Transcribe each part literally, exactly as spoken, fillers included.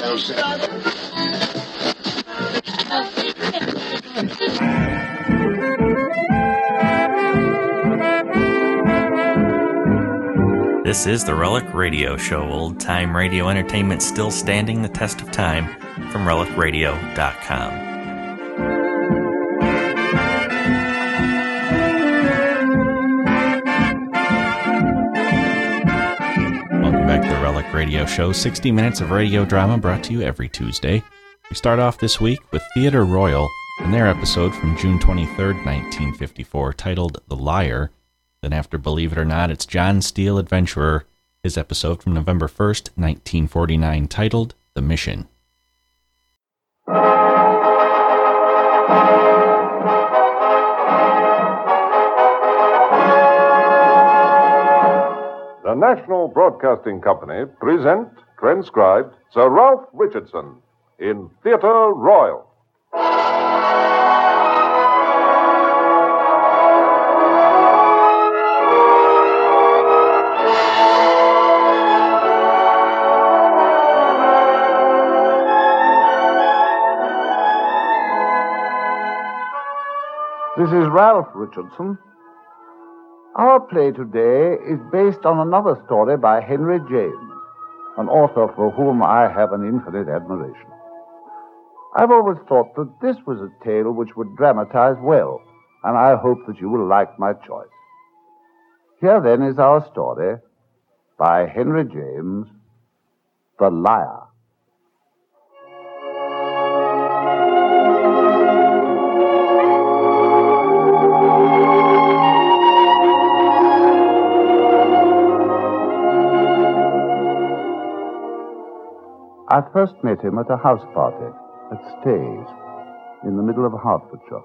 This is the Relic Radio Show, old-time radio entertainment still standing the test of time, from relic radio dot com. Welcome back to the Relic Radio Show, sixty minutes of radio drama brought to you every Tuesday. We start off this week with Theatre Royal and their episode from June twenty-third, nineteen fifty-four, titled The Liar. Then after Believe It or Not, it's John Steele Adventurer, his episode from November first, nineteen forty-nine, titled The Mission. The National Broadcasting Company present, transcribed, Sir Ralph Richardson in Theatre Royal. This is Ralph Richardson. Our play today is based on another story by Henry James, an author for whom I have an infinite admiration. I've always thought that this was a tale which would dramatize well, and I hope that you will like my choice. Here then is our story by Henry James, The Liar. I first met him at a house party at Stays, in the middle of Hertfordshire.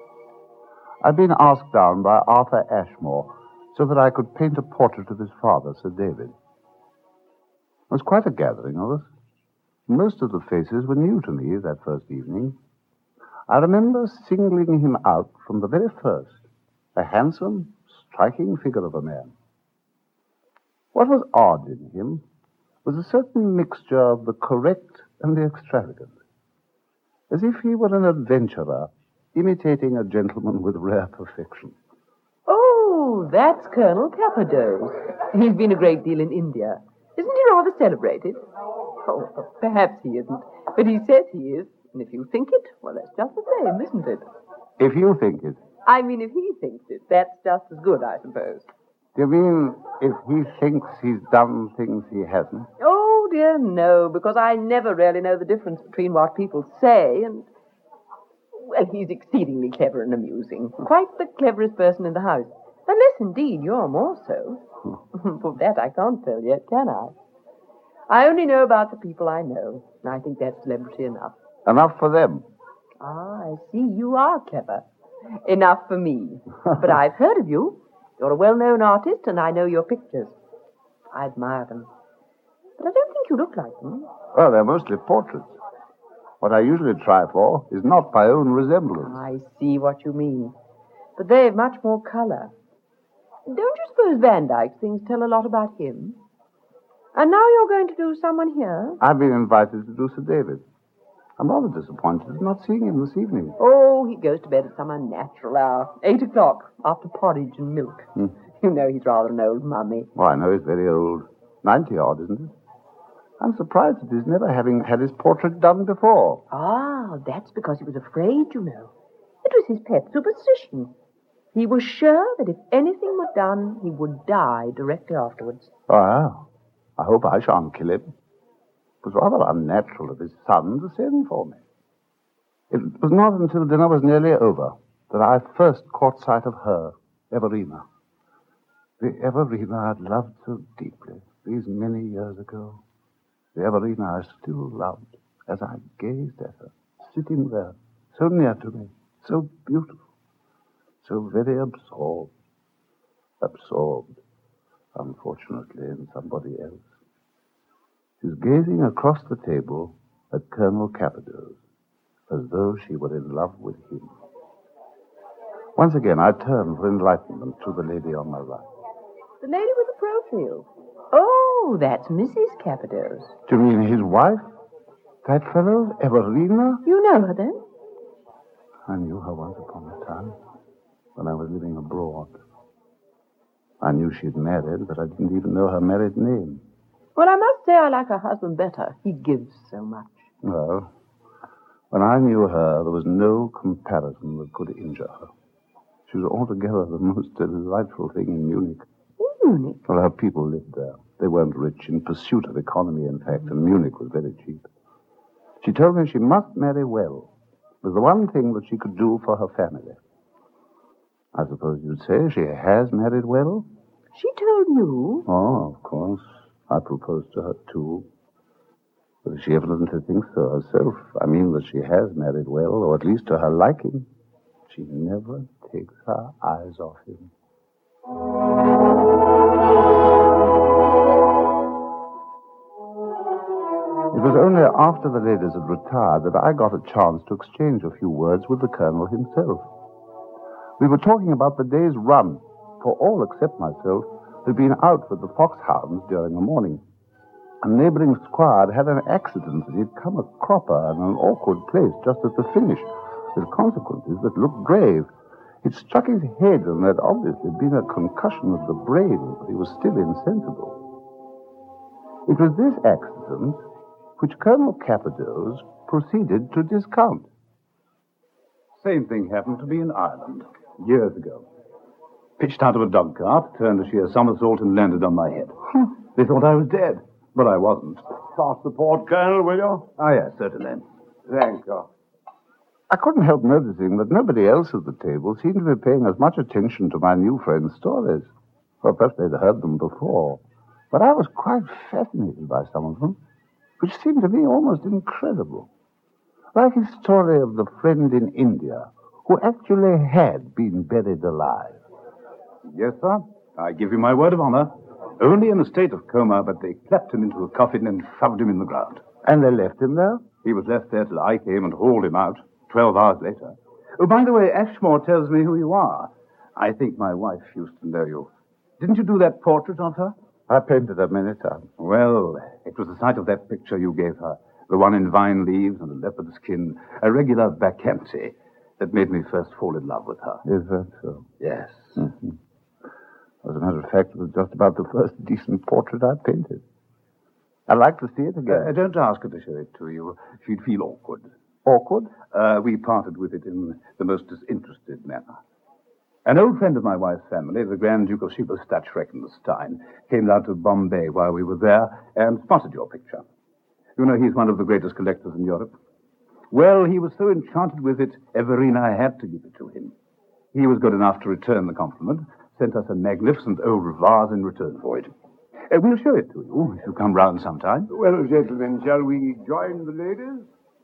I'd been asked down by Arthur Ashmore so that I could paint a portrait of his father, Sir David. It was quite a gathering of us. Most of the faces were new to me that first evening. I remember singling him out from the very first, a handsome, striking figure of a man. What was odd in him was a certain mixture of the correct and the extravagant, as if he were an adventurer imitating a gentleman with rare perfection. Oh, that's Colonel Capadose. He's been a great deal in India. Isn't he rather celebrated? Oh, perhaps he isn't, but he says he is, and if you think it, well, that's just the same, isn't it? If you think it. I mean, if he thinks it, that's just as good, I suppose. Do you mean if he thinks he's done things he hasn't? Oh, dear, no, because I never really know the difference between what people say and... Well, he's exceedingly clever and amusing. Quite the cleverest person in the house. Unless, indeed, you're more so. For that I can't tell yet, can I? I only know about the people I know, and I think that's celebrity enough. Enough for them? Ah, I see. You are clever. Enough for me. But I've heard of you. You're a well-known artist, and I know your pictures. I admire them. But I don't think you look like them. Well, they're mostly portraits. What I usually try for is not my own resemblance. I see what you mean. But they've much more color. Don't you suppose Van Dyke's things tell a lot about him? And now you're going to do someone here? I've been invited to do Sir David. I'm rather disappointed at not seeing him this evening. Oh, he goes to bed at some unnatural hour. Eight o'clock, after porridge and milk. Hmm. You know he's rather an old mummy. Oh, I know he's very old. Ninety-odd, isn't it? I'm surprised at his never having had his portrait done before. Ah, that's because he was afraid, you know. It was his pet superstition. He was sure that if anything were done, he would die directly afterwards. Oh, I hope I shan't kill him. It was rather unnatural of his son to send for me. It was not until dinner was nearly over that I first caught sight of her, Everina. The Everina I'd loved so deeply these many years ago. The Everina I still loved as I gazed at her, sitting there, so near to me, so beautiful, so very absorbed. Absorbed, unfortunately, in somebody else. She's gazing across the table at Colonel Capadose, as though she were in love with him. Once again, I turn for enlightenment to the lady on my right. The lady with the profile. Oh, that's Missus Capadose. Do you mean his wife? That fellow, Everina? You know her, then? I knew her once upon a time, when I was living abroad. I knew she'd married, but I didn't even know her married name. Well, I must say I like her husband better. He gives so much. Well, when I knew her, there was no comparison that could injure her. She was altogether the most delightful thing in Munich. In Munich? Well, her people lived there. They weren't rich, in pursuit of economy, in fact, and Munich was very cheap. She told me she must marry well. It was the one thing that she could do for her family. I suppose you'd say she has married well? She told you? Oh, of course. I proposed to her, too. But she evidently thinks so herself. I mean that she has married well, or at least to her liking. She never takes her eyes off him. It was only after the ladies had retired that I got a chance to exchange a few words with the Colonel himself. We were talking about the day's run, for all except myself had been out with the foxhounds during the morning. A neighboring squad had an accident that he'd come a cropper in an awkward place just at the finish, with consequences that looked grave. It struck his head, and there had obviously been a concussion of the brain, but he was still insensible. It was this accident which Colonel Capados proceeded to discount. Same thing happened to me in Ireland, years ago. Pitched out of a dog cart, turned a sheer somersault, and landed on my head. They thought I was dead, but I wasn't. Pass the port, Colonel, will you? Ah, yes, certainly. Thank you. I couldn't help noticing that nobody else at the table seemed to be paying as much attention to my new friend's stories. Well, perhaps they'd heard them before, but I was quite fascinated by some of them, which seemed to me almost incredible. Like his story of the friend in India who actually had been buried alive. Yes, sir. I give you my word of honor. Only in a state of coma, but they clapped him into a coffin and shoved him in the ground. And they left him there? He was left there till I came and hauled him out, twelve hours later. Oh, by the way, Ashmore tells me who you are. I think my wife used to know you. Didn't you do that portrait of her? I painted her many times. Well, it was the sight of that picture you gave her, the one in vine leaves and a leopard skin, a regular bacchante, that made me first fall in love with her. Is that so? Yes. Mm-hmm. As a matter of fact, it was just about the first decent portrait I painted. I'd like to see it again. Uh, don't ask her to show it to you. She'd feel awkward. Awkward? Uh, we parted with it in the most disinterested manner. An old friend of my wife's family, the Grand Duke of Schieberstadt-Schreckenstein, came down to Bombay while we were there and spotted your picture. You know, he's one of the greatest collectors in Europe. Well, he was so enchanted with it, Everina had to give it to him. He was good enough to return the compliment, sent us a magnificent old vase in return for it. Uh, we'll show it to you if you come round sometime. Well, gentlemen, shall we join the ladies?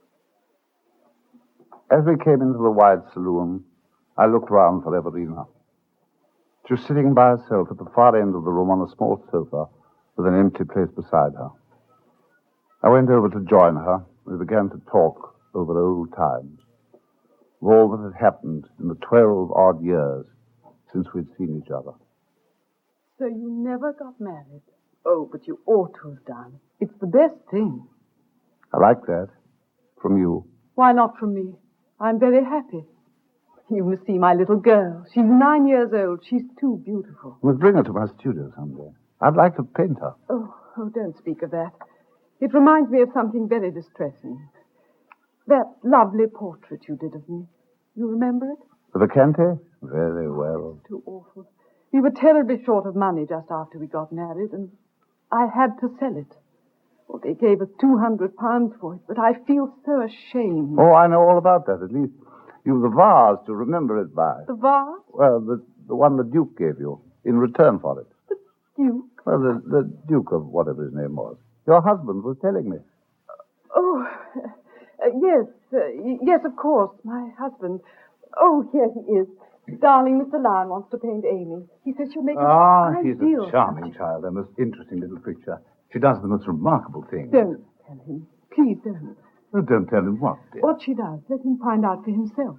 As we came into the wide saloon, I looked round for Everina. She was sitting by herself at the far end of the room on a small sofa with an empty place beside her. I went over to join her. We began to talk over old times, of all that had happened in the twelve odd years since we'd seen each other. So you never got married? Oh, but you ought to have done. It's the best thing. I like that. From you. Why not from me? I'm very happy. You must see my little girl. She's nine years old. She's too beautiful. You must bring her to my studio someday. I'd like to paint her. Oh, oh, don't speak of that. It reminds me of something very distressing. That lovely portrait you did of me. You remember it? The Bacchante? Very well. Too awful. We were terribly short of money just after we got married, and I had to sell it. Well, they gave us two hundred pounds for it, but I feel so ashamed. Oh, I know all about that. At least you've the vase to remember it by. The vase? Well, the, the one the Duke gave you in return for it. The Duke? Well, the, the Duke of whatever his name was. Your husband was telling me. Oh, uh, yes, uh, y- yes, of course, my husband. Oh, here he is. Darling, Mister Lyon wants to paint Amy. He says she'll make Ah, an she's ideal a charming child, a most interesting little creature. She does the most remarkable things. Don't tell him. Please don't. Oh, don't tell him what, dear. What she does, let him find out for himself.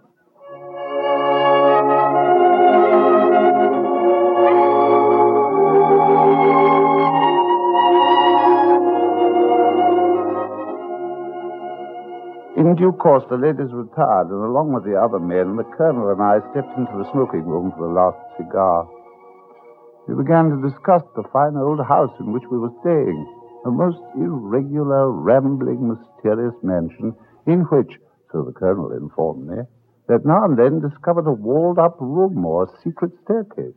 In due course, the ladies retired, and along with the other men, the colonel and I stepped into the smoking room for the last cigar. We began to discuss the fine old house in which we were staying, a most irregular, rambling, mysterious mansion in which, so the colonel informed me, that now and then discovered a walled-up room or a secret staircase.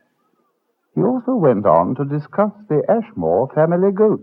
He also went on to discuss the Ashmore family ghost.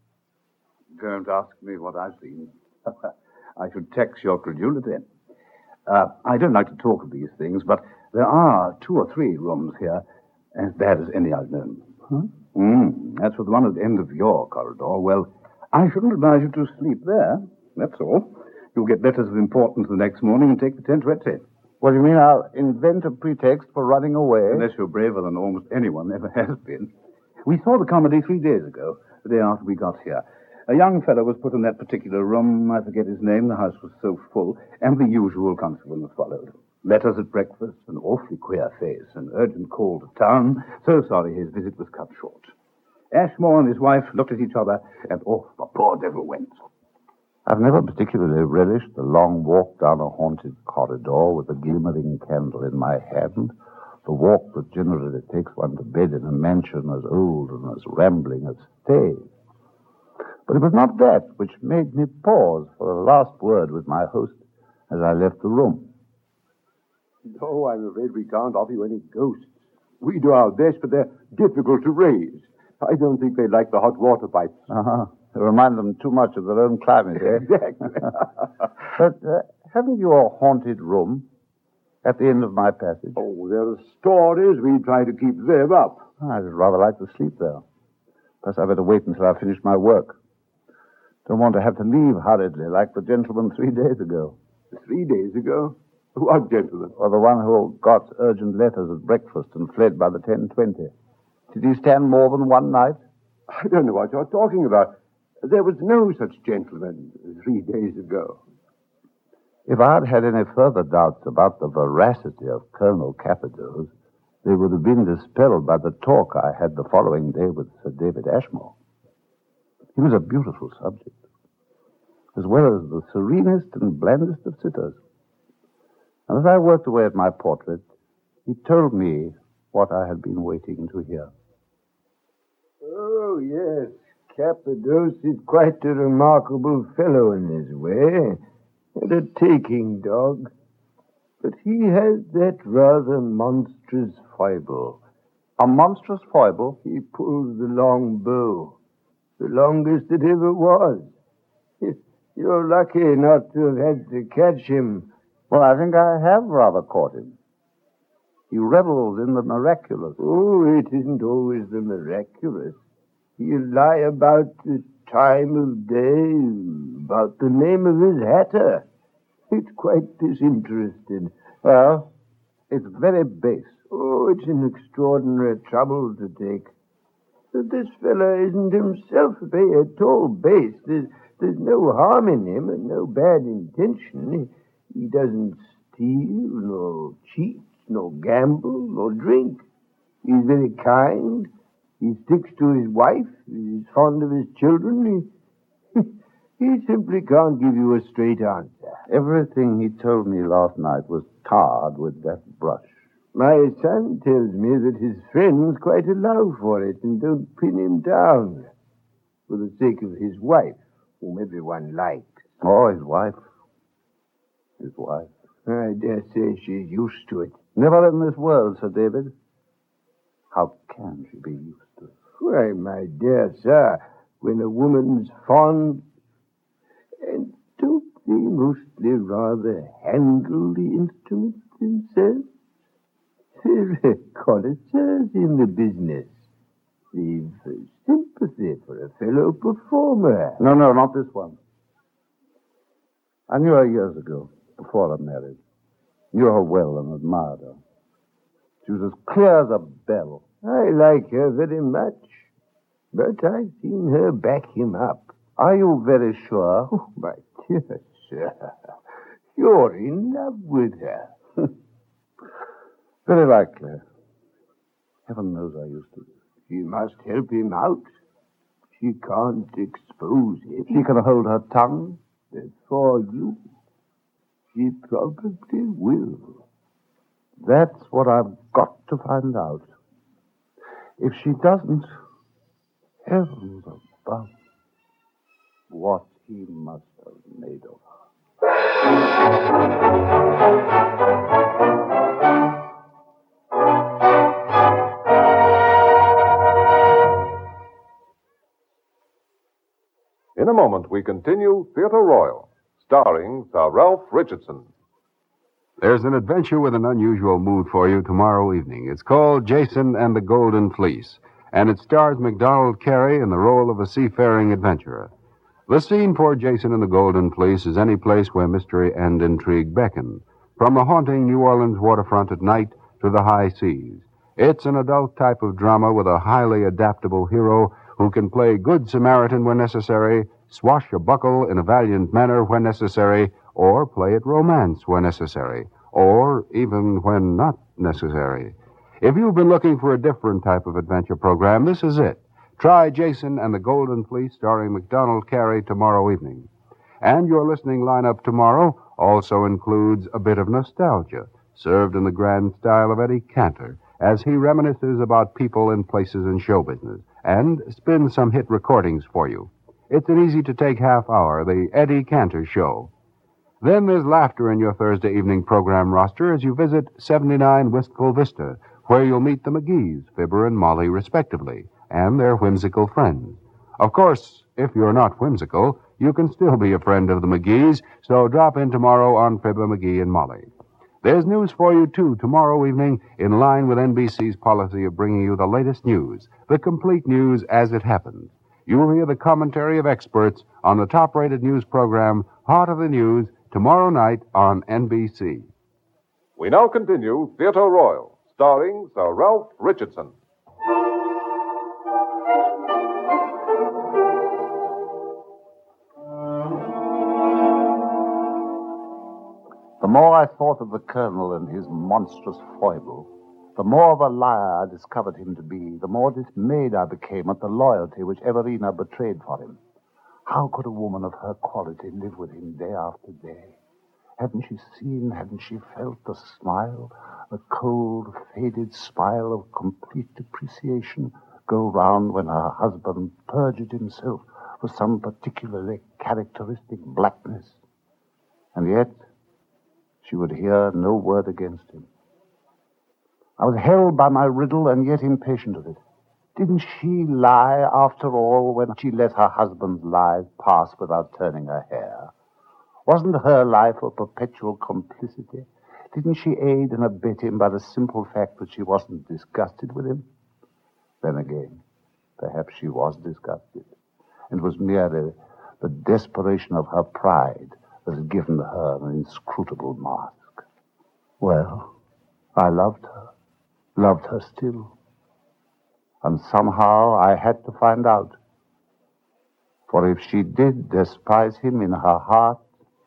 Don't ask me what I've seen. I should tax your credulity. Uh, I don't like to talk of these things, but there are two or three rooms here as bad as any I've known. Huh? Mm, that's for the one at the end of your corridor. Well, I shouldn't advise you to sleep there. That's all. You'll get letters of importance the next morning and take the tent wetty. What do you mean I'll invent a pretext for running away? Unless you're braver than almost anyone ever has been. We saw the comedy three days ago, the day after we got here. A young fellow was put in that particular room. I forget his name. The house was so full. And the usual consequence followed. Letters at breakfast, an awfully queer face, an urgent call to town. So sorry his visit was cut short. Ashmore and his wife looked at each other, and off the poor devil went. I've never particularly relished the long walk down a haunted corridor with a glimmering candle in my hand, the walk that generally takes one to bed in a mansion as old and as rambling as Stay. But it was not that which made me pause for a last word with my host as I left the room. No, I'm afraid we can't offer you any ghosts. We do our best, but they're difficult to raise. I don't think they like the hot water pipes. Uh-huh. They remind them too much of their own climate, eh? Exactly. But uh, haven't you a haunted room at the end of my passage? Oh, there are stories. We try to keep them up. I'd rather like to sleep there. Perhaps I better wait until I finish my work. Don't want to have to leave hurriedly like the gentleman three days ago. Three days ago? What gentleman? Or the one who got urgent letters at breakfast and fled by the ten twenty. Did he stand more than one night? I don't know what you're talking about. There was no such gentleman three days ago. If I had had any further doubts about the veracity of Colonel Capito's, they would have been dispelled by the talk I had the following day with Sir David Ashmore. He was a beautiful subject, as well as the serenest and blandest of sitters. And as I worked away at my portrait, he told me what I had been waiting to hear. Oh, yes. Cappadoce is quite a remarkable fellow in his way, and a taking dog. But he has that rather monstrous foible. A monstrous foible? He pulls the long bow, the longest that ever was. You're lucky not to have had to catch him. Well, I think I have rather caught him. He revels in the miraculous. Oh, it isn't always the miraculous. He'll lie about the time of day, about the name of his hatter. It's quite disinterested. Well, it's very base. Oh, it's an extraordinary trouble to take. But this fellow isn't himself at all base. There's, there's no harm in him and no bad intention. He, he doesn't steal, nor cheat, nor gamble, nor drink. He's very kind. He sticks to his wife. He's fond of his children. He, he simply can't give you a straight answer. Everything he told me last night was tarred with that brush. My son tells me that his friends quite allow for it and don't pin him down for the sake of his wife, whom everyone likes. Oh, his wife. His wife. I dare say she's used to it. Never in this world, Sir David. How can she be used to it? Why, my dear sir, when a woman's fond... And don't they mostly rather handle the instruments themselves? They're connoisseurs in the business. They've sympathy for a fellow performer. No, no, not this one. I knew her years ago, before I married. Knew her well and admired her. She was as clear as a bell. I like her very much, but I've seen her back him up. Are you very sure? Oh, my dear sir, you're in love with her. Very likely. Heaven knows I used to. She must help him out. She can't expose him. She can hold her tongue. That's for you. She probably will. That's what I've got to find out. If she doesn't, heavens above, what he must have made of her. In a moment, we continue Theatre Royal, starring Sir Ralph Richardson. There's an adventure with an unusual mood for you tomorrow evening. It's called Jason and the Golden Fleece, and it stars MacDonald Carey in the role of a seafaring adventurer. The scene for Jason and the Golden Fleece is any place where mystery and intrigue beckon, from the haunting New Orleans waterfront at night to the high seas. It's an adult type of drama with a highly adaptable hero who can play good Samaritan when necessary, swashbuckle in a valiant manner when necessary, or play at romance when necessary, or even when not necessary. If you've been looking for a different type of adventure program, this is it. Try Jason and the Golden Fleece, starring MacDonald Carey, tomorrow evening. And your listening lineup tomorrow also includes a bit of nostalgia, served in the grand style of Eddie Cantor, as he reminisces about people and places in show business, and spins some hit recordings for you. It's an easy-to-take half hour, the Eddie Cantor Show. Then there's laughter in your Thursday evening program roster as you visit seventy-nine Wistful Vista, where you'll meet the McGees, Fibber and Molly, respectively, and their whimsical friends. Of course, if you're not whimsical, you can still be a friend of the McGees, so drop in tomorrow on Fibber, McGee, and Molly. There's news for you, too, tomorrow evening, in line with N B C's policy of bringing you the latest news, the complete news as it happens. You'll hear the commentary of experts on the top-rated news program, Heart of the News, tomorrow night on N B C. We now continue Theatre Royal, starring Sir Ralph Richardson. The more I thought of the Colonel and his monstrous foible, the more of a liar I discovered him to be, the more dismayed I became at the loyalty which Everina betrayed for him. How could a woman of her quality live with him day after day? Hadn't she seen, hadn't she felt the smile, the cold, faded smile of complete depreciation go round when her husband perjured himself for some particularly characteristic blackness? And yet, she would hear no word against him. I was held by my riddle and yet impatient of it. Didn't she lie, after all, when she let her husband's lies pass without turning a hair? Wasn't her life a perpetual complicity? Didn't she aid and abet him by the simple fact that she wasn't disgusted with him? Then again, perhaps she was disgusted, and it was merely the desperation of her pride that had given her an inscrutable mask. Well, I loved her, loved her still. And somehow I had to find out. For if she did despise him in her heart,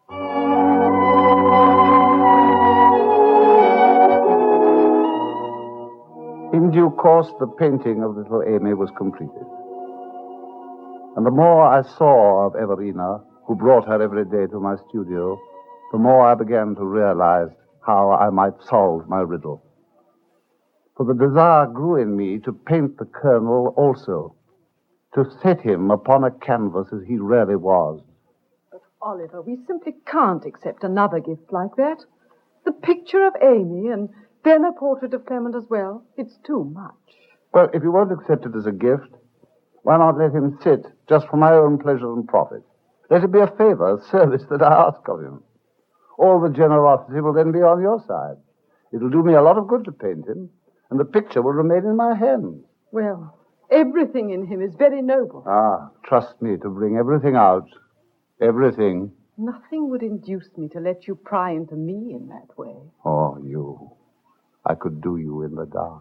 in due course, the painting of little Amy was completed. And the more I saw of Everina, who brought her every day to my studio, the more I began to realize how I might solve my riddle. For the desire grew in me to paint the Colonel also, to set him upon a canvas as he really was. But, Oliver, we simply can't accept another gift like that. The picture of Amy and then a portrait of Clement as well. It's too much. Well, if you won't accept it as a gift, why not let him sit just for my own pleasure and profit? Let it be a favor, a service that I ask of him. All the generosity will then be on your side. It'll do me a lot of good to paint him, and the picture will remain in my hands. Well, everything in him is very noble. Ah, trust me to bring everything out. Everything. Nothing would induce me to let you pry into me in that way. Oh, you. I could do you in the dark.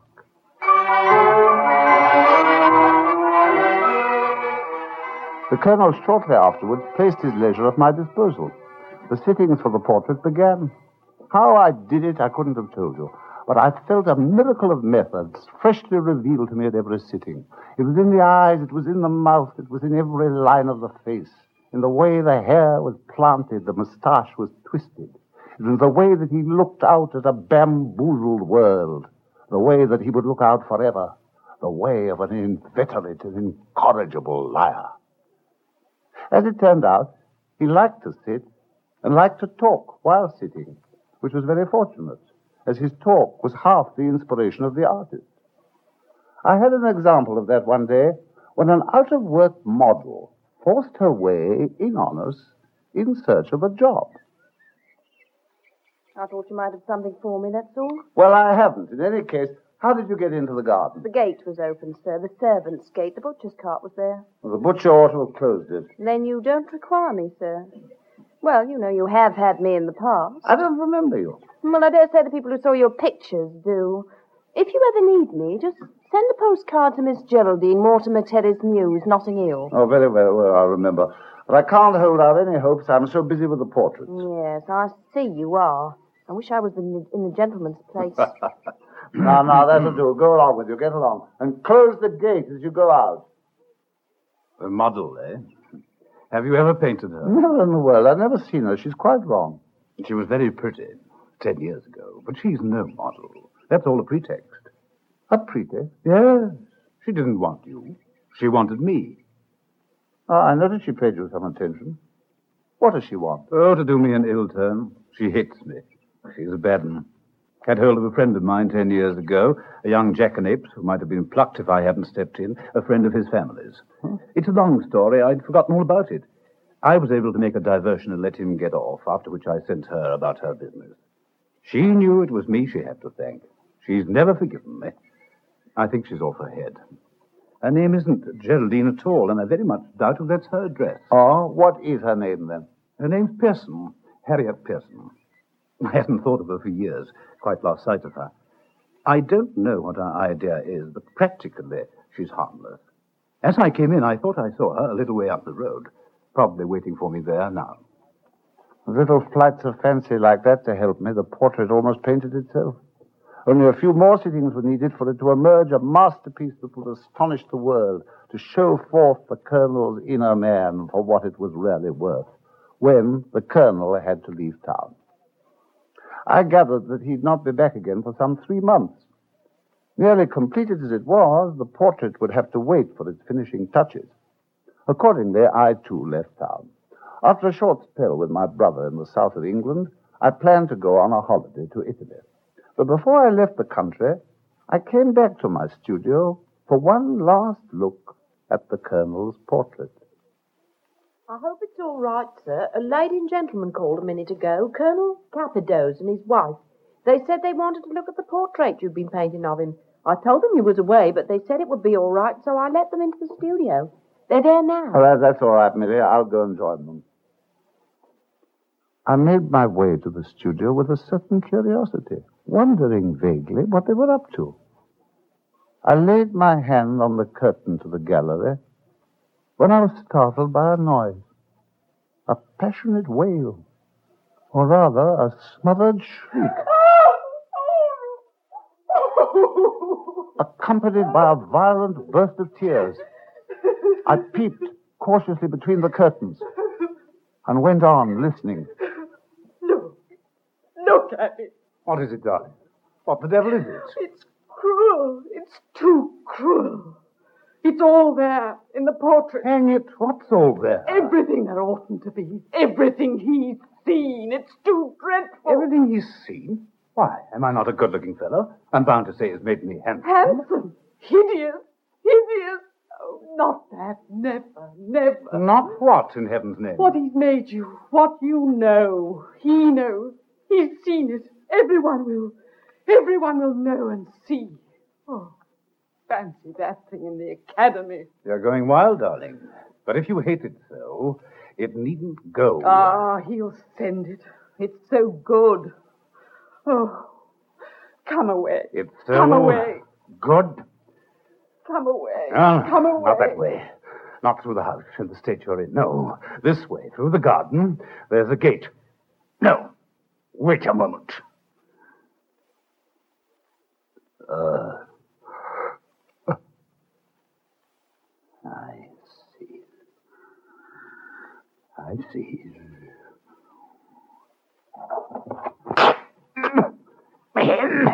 The Colonel shortly afterwards placed his leisure at my disposal. The sittings for the portrait began. How I did it, I couldn't have told you. But I felt a miracle of methods freshly revealed to me at every sitting. It was in the eyes, it was in the mouth, it was in every line of the face. In the way the hair was planted, the moustache was twisted. in the way that he looked out at a bamboozled world, the way that he would look out forever, the way of an inveterate and incorrigible liar. As it turned out, he liked to sit and liked to talk while sitting, which was very fortunate, as his talk was half the inspiration of the artist. I had an example of that one day when an out-of-work model forced her way in on us in search of a job. I thought you might have something for me, that's all. Well, I haven't. In any case, how did you get into the garden? The gate was open, sir. The servants' gate. The butcher's cart was there. Well, the butcher ought to have closed it. Then you don't require me, sir. Well, you know, you have had me in the past. I don't remember you. Well, I dare say the people who saw your pictures do. If you ever need me, just send a postcard to Miss Geraldine, Mortimer Terrace News, Notting Hill. Oh, very well, well, I remember. But I can't hold out any hopes. I'm so busy with the portraits. Yes, I see you are. I wish I was in the, in the gentleman's place. Now, now, that'll do. Go along with you. Get along. And close the gate as you go out. A model, eh? Have you ever painted her? Never in the world. I've never seen her. She's quite wrong. She was very pretty ten years ago, but she's no model. That's all a pretext. A pretext? Yes. She didn't want you. She wanted me. Ah, I noticed she paid you some attention. What does she want? Oh, to do me an ill turn. She hates me. She's a bad one. Had hold of a friend of mine ten years ago, a young jackanapes who might have been plucked if I hadn't stepped in, a friend of his family's. Huh? It's a long story. I'd forgotten all about it. I was able to make a diversion and let him get off, after which I sent her about her business. She knew it was me she had to thank. She's never forgiven me. I think she's off her head. Her name isn't Geraldine at all, and I very much doubt if that's her address. Oh, what is her name, then? Her name's Pearson, Harriet Pearson. I hadn't thought of her for years, quite lost sight of her. I don't know what her idea is, but practically she's harmless. As I came in, I thought I saw her a little way up the road, probably waiting for me there now. Little flights of fancy like that to help me, the portrait almost painted itself. Only a few more sittings were needed for it to emerge a masterpiece that would astonish the world, to show forth the Colonel's inner man for what it was really worth, when the Colonel had to leave town. I gathered that he'd not be back again for some three months. Nearly completed as it was, the portrait would have to wait for its finishing touches. Accordingly, I too left town. After a short spell with my brother in the south of England, I planned to go on a holiday to Italy. But before I left the country, I came back to my studio for one last look at the Colonel's portrait. I hope it's all right, sir. A lady and gentleman called a minute ago, Colonel Capidos and his wife. They said they wanted to look at the portrait you'd been painting of him. I told them you was away, but they said it would be all right, so I let them into the studio. They're there now. Oh, that, that's all right, Millie. I'll go and join them. I made my way to the studio with a certain curiosity, wondering vaguely what they were up to. I laid my hand on the curtain to the gallery when I was startled by a noise, a passionate wail, or rather a smothered shriek, accompanied by a violent burst of tears. I peeped cautiously between the curtains and went on listening. Look, look at it. What is it, darling? What the devil is it? It's cruel. It's too cruel. It's all there in the portrait. Hang it, what's all there? Everything there oughtn't to be. Everything he's seen. It's too dreadful. Everything he's seen? Why, am I not a good-looking fellow? I'm bound to say it's made me handsome. Handsome. Hideous. Hideous. Oh, not that. Never, never. Not what, in heaven's name? What he's made you. What you know. He knows. He's seen it. Everyone will. Everyone will know and see. Oh. Fancy that thing in the academy. You're going wild, darling. But if you hate it so, it needn't go. Ah, he'll send it. It's so good. Oh, come away. It's so Come away. good. Come away. No, Come away. Not that way. Not through the house in the state you're in. No, this way, through the garden. There's a gate. No, wait a moment. Uh... I see. I see. him.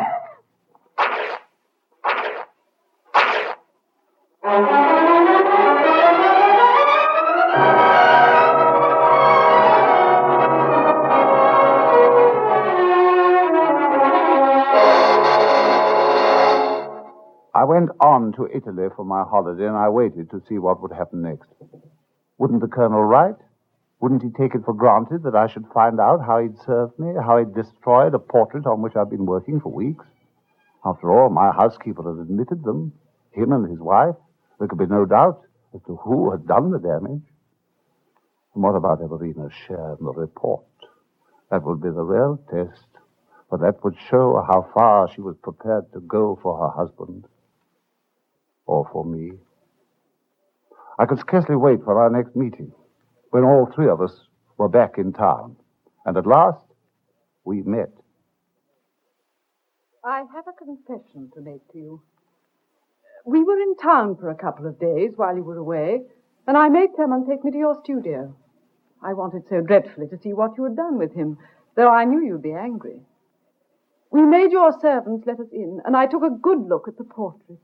I went on to Italy for my holiday, and I waited to see what would happen next. Wouldn't the colonel write? Wouldn't he take it for granted that I should find out how he'd served me, how he'd destroyed a portrait on which I'd been working for weeks? After all, my housekeeper had admitted them, him and his wife. There could be no doubt as to who had done the damage. And what about Everina's share in the report? That would be the real test, for that would show how far she was prepared to go for her husband. Or for me. I could scarcely wait for our next meeting, when all three of us were back in town. And at last, we met. I have a confession to make to you. We were in town for a couple of days while you were away, and I made Clement take me to your studio. I wanted so dreadfully to see what you had done with him, though I knew you'd be angry. We made your servants let us in, and I took a good look at the portrait.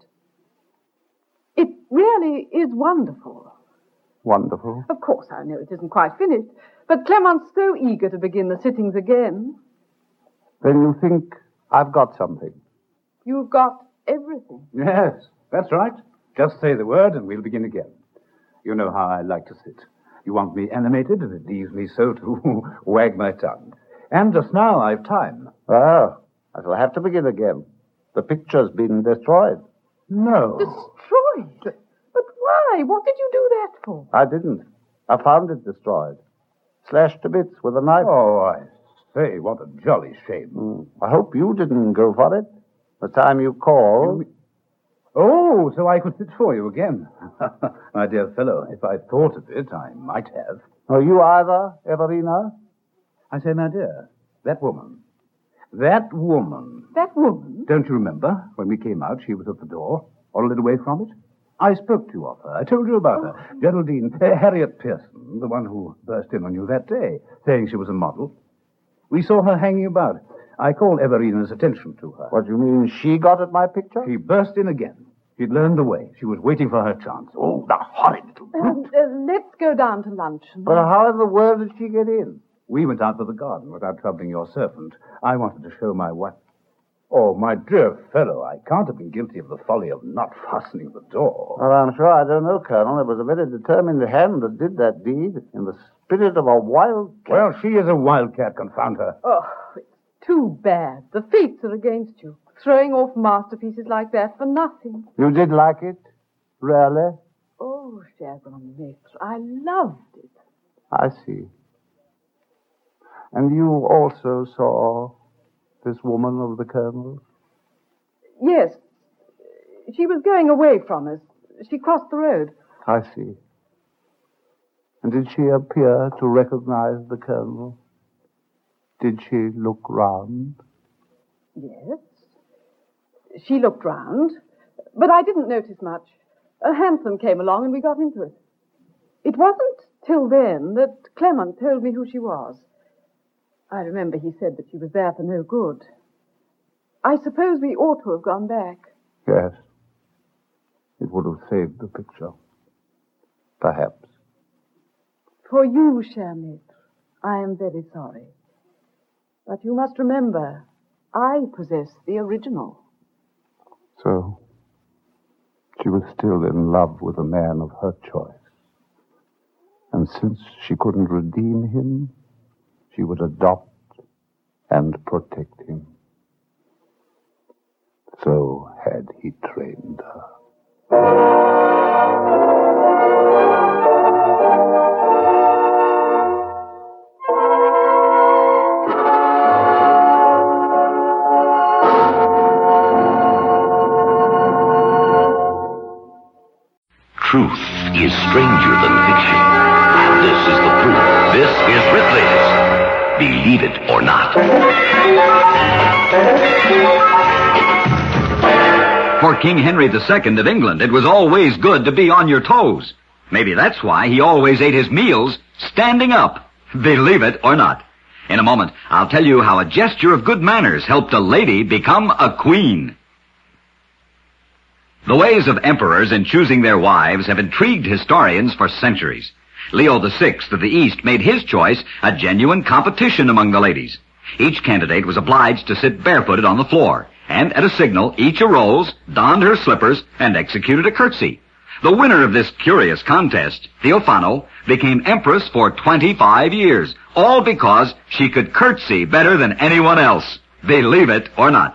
It really is wonderful. Wonderful? Of course, I know it isn't quite finished, but Clement's so eager to begin the sittings again. Then you think I've got something? You've got everything. Yes, that's right. Just say the word and we'll begin again. You know how I like to sit. You want me animated, and it leaves me so to wag my tongue. And just now I've time. Oh, I shall have to begin again. The picture's been destroyed. No. Destroyed? But why? What did you do that for? I didn't. I found it destroyed. Slashed to bits with a knife. Oh, I say, what a jolly shame. Mm. I hope you didn't go for it. The time you called. You... Oh, so I could sit for you again. My dear fellow, if I'd thought of it, I might have. Are you either, Everina? I say, my dear, that woman. That woman. That woman? Don't you remember? When we came out, she was at the door, or a little way from it. I spoke to you of her. I told you about her. Geraldine, uh, Harriet Pearson, the one who burst in on you that day, saying she was a model. We saw her hanging about. I called Everina's attention to her. What do you mean, she got at my picture? She burst in again. She'd learned the way. She was waiting for her chance. Oh, the horrid little brute. Uh, uh, let's go down to luncheon. But how in the world did she get in? We went out to the garden without troubling your servant. I wanted to show my wife. Oh, my dear fellow, I can't have been guilty of the folly of not fastening the door. Well, I'm sure I don't know, Colonel. It was a very determined hand that did that deed, in the spirit of a wildcat. Well, she is a wildcat, confound her. Oh, it's too bad. The fates are against you. Throwing off masterpieces like that for nothing. You did like it? Really? Oh, cher grand maître, I loved it. I see. And you also saw this woman of the Colonel's? Yes. She was going away from us. She crossed the road. I see. And did she appear to recognize the Colonel? Did she look round? Yes. She looked round, but I didn't notice much. A hansom came along and we got into it. It wasn't till then that Clement told me who she was. I remember he said that she was there for no good. I suppose we ought to have gone back. Yes. It would have saved the picture. Perhaps. For you, cher maître, I am very sorry. But you must remember, I possess the original. So, she was still in love with a man of her choice. And since she couldn't redeem him, she would adopt and protect him. So had he trained her. Truth is stranger than fiction. And this is the proof. This is Ripley's. Believe it or not. For King Henry the Second of England, it was always good to be on your toes. Maybe that's why he always ate his meals standing up. Believe it or not. In a moment, I'll tell you how a gesture of good manners helped a lady become a queen. The ways of emperors in choosing their wives have intrigued historians for centuries. Leo the Sixth of the East made his choice a genuine competition among the ladies. Each candidate was obliged to sit barefooted on the floor, and at a signal, each arose, donned her slippers, and executed a curtsy. The winner of this curious contest, Theophano, became empress for twenty-five years, all because she could curtsy better than anyone else. Believe it or not.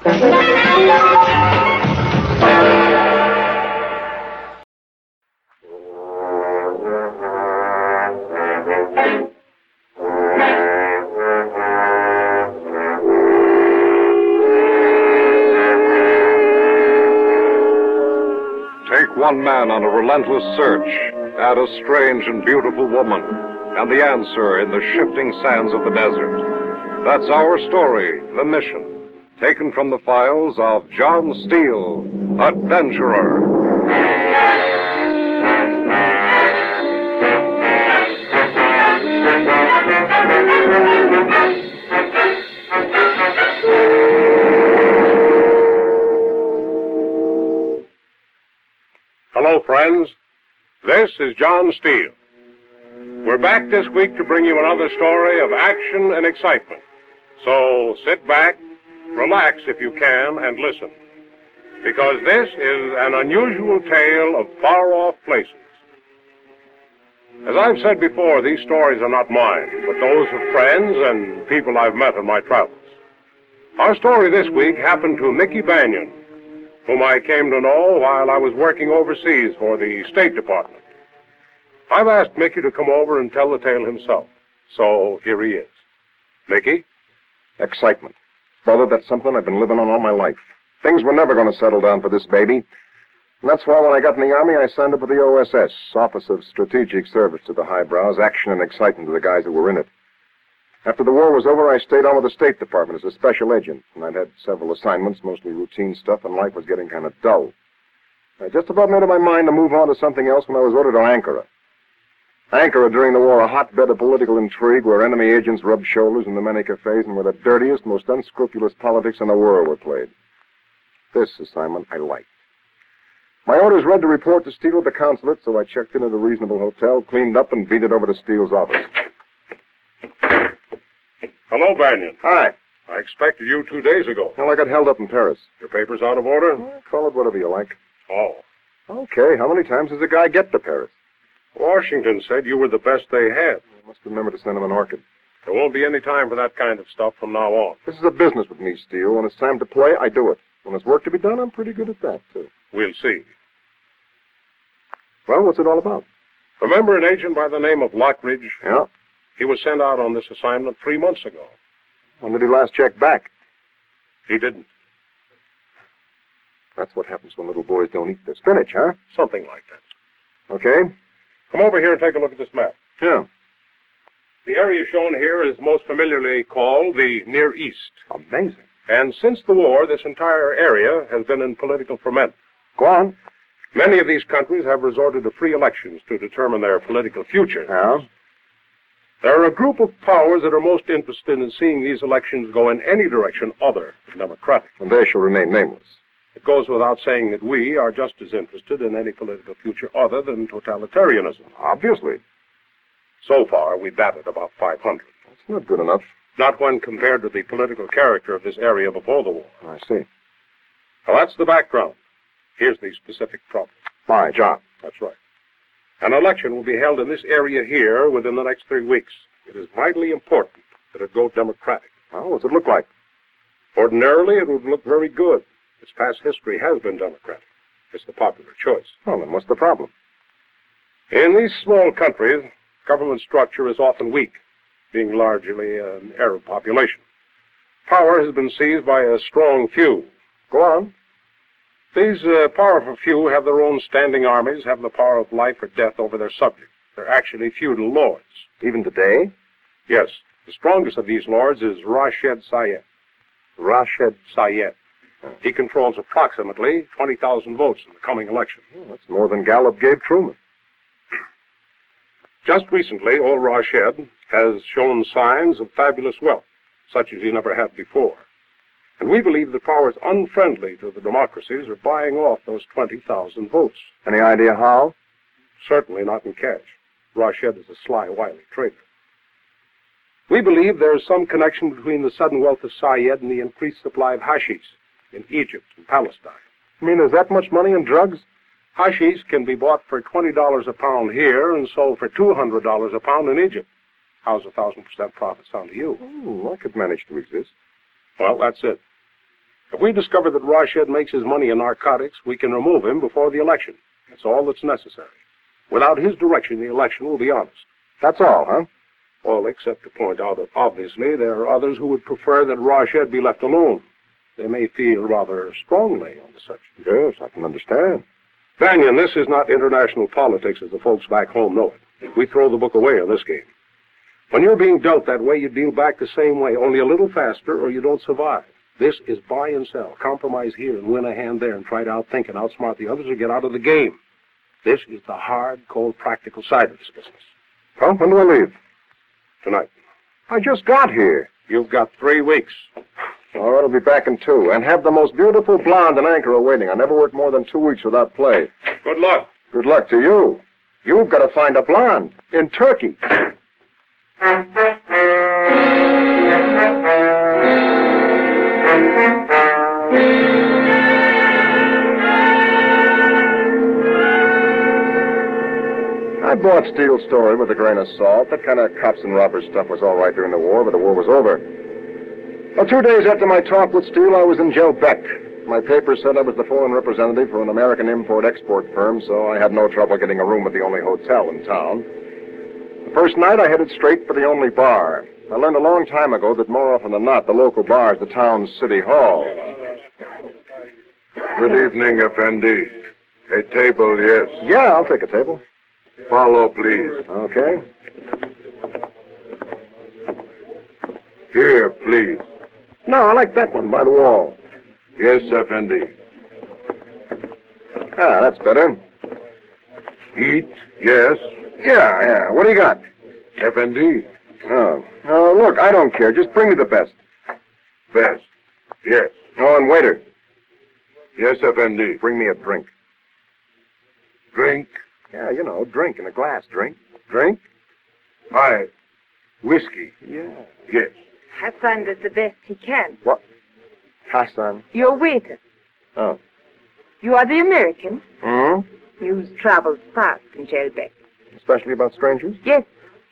One man on a relentless search, add a strange and beautiful woman, and the answer in the shifting sands of the desert. That's our story, The Mission, taken from the files of John Steele, Adventurer. Hello, friends. This is John Steele. We're back this week to bring you another story of action and excitement. So sit back, relax if you can, and listen. Because this is an unusual tale of far-off places. As I've said before, these stories are not mine, but those of friends and people I've met on my travels. Our story this week happened to Mickey Banyan, whom I came to know while I was working overseas for the State Department. I've asked Mickey to come over and tell the tale himself. So here he is. Mickey? Excitement. Brother, that's something I've been living on all my life. Things were never going to settle down for this baby. And that's why when I got in the Army, I signed up with the O S S, Office of Strategic Service to the highbrows, action and excitement to the guys who were in it. After the war was over, I stayed on with the State Department as a special agent, and I'd had several assignments, mostly routine stuff, and life was getting kind of dull. I just about made up my mind to move on to something else when I was ordered to Ankara. Ankara, during the war, a hotbed of political intrigue where enemy agents rubbed shoulders in the many cafes and where the dirtiest, most unscrupulous politics in the world were played. This assignment I liked. My orders read to report to Steele at the consulate, so I checked in at a reasonable hotel, cleaned up, and beat it over to Steele's office. Hello, Banyan. Hi. I expected you two days ago. Well, I got held up in Paris. Your papers out of order? Well, call it whatever you like. Oh. Okay, how many times does a guy get to Paris? Washington said you were the best they had. I must remember to send him an orchid. There won't be any time for that kind of stuff from now on. This is a business with me, Steele. When it's time to play, I do it. When there's work to be done, I'm pretty good at that, too. We'll see. Well, what's it all about? Remember an agent by the name of Lockridge? Yeah. He was sent out on this assignment three months ago. When did he last check back? He didn't. That's what happens when little boys don't eat their spinach, huh? Something like that. Okay. Come over here and take a look at this map. Yeah. The area shown here is most familiarly called the Near East. Amazing. And since the war, this entire area has been in political ferment. Go on. Many of these countries have resorted to free elections to determine their political future. Yeah? There are a group of powers that are most interested in seeing these elections go in any direction other than democratic. And they shall remain nameless. It goes without saying that we are just as interested in any political future other than totalitarianism. Obviously. So far, we've batted about five hundred. That's not good enough. Not when compared to the political character of this area before the war. I see. Now, that's the background. Here's the specific problem. My job. That's right. An election will be held in this area here within the next three weeks. It is vitally important that it go democratic. Well, what's it look like? Ordinarily, it would look very good. Its past history has been democratic. It's the popular choice. Well, then what's the problem? In these small countries, government structure is often weak, being largely an Arab population. Power has been seized by a strong few. Go on. These uh, powerful few have their own standing armies, have the power of life or death over their subjects. They're actually feudal lords. Even today? Yes. The strongest of these lords is Rashid Sayed. Rashid Sayed. He controls approximately twenty thousand votes in the coming election. Oh, that's more than Gallup gave Truman. Just recently, old Roched has shown signs of fabulous wealth, such as he never had before. And we believe the powers unfriendly to the democracies are buying off those twenty thousand votes. Any idea how? Certainly not in cash. Roched is a sly, wily trader. We believe there is some connection between the sudden wealth of Syed and the increased supply of hashish in Egypt and Palestine. You mean there's that much money in drugs? Hashish can be bought for twenty dollars a pound here and sold for two hundred dollars a pound in Egypt. How's a thousand percent profit sound to you? Oh, I could manage to exist. Well, that's it. If we discover that Roched makes his money in narcotics, we can remove him before the election. That's all that's necessary. Without his direction, the election will be honest. That's all, huh? Well, except to point out that obviously there are others who would prefer that Roched be left alone. They may feel rather strongly on the subject. Yes, I can understand. Banyan, this is not international politics as the folks back home know it. We throw the book away on this game. When you're being dealt that way, you deal back the same way, only a little faster, or you don't survive. This is buy and sell. Compromise here and win a hand there and try to outthink and outsmart the others or get out of the game. This is the hard, cold, practical side of this business. Well, when do I leave? Tonight. I just got here. You've got three weeks. All right, I'll be back in two. And have the most beautiful blonde and anchor awaiting. I never worked more than two weeks without play. Good luck. Good luck to you. You've got to find a blonde in Turkey. I bought Steele's story with a grain of salt. That kind of cops and robbers stuff was all right during the war, but the war was over. Well, two days after my talk with Steele, I was in Jelbeck. My paper said I was the foreign representative for an American import-export firm, so I had no trouble getting a room at the only hotel in town. The first night, I headed straight for the only bar. I learned a long time ago that more often than not, the local bar is the town's city hall. Good evening, Effendi. A table, yes. Yeah, I'll take a table. Follow, please. Okay. Here, please. No, I like that one by the wall. Yes, Effendi. Ah, that's better. Eat, yes. Yeah, yeah. What do you got? Effendi. Oh. Oh, look, I don't care. Just bring me the best. Best. Yes. Oh, and waiter. Yes, Effendi. Bring me a drink. Drink? Yeah, you know, drink in a glass. Drink. Drink? Aye. Whiskey. Yeah. Yes. Hassan does the best he can. What? Hassan. Your waiter. Oh. You are the American? Hmm? News travels fast in Jelbeck. Especially about strangers? Yes.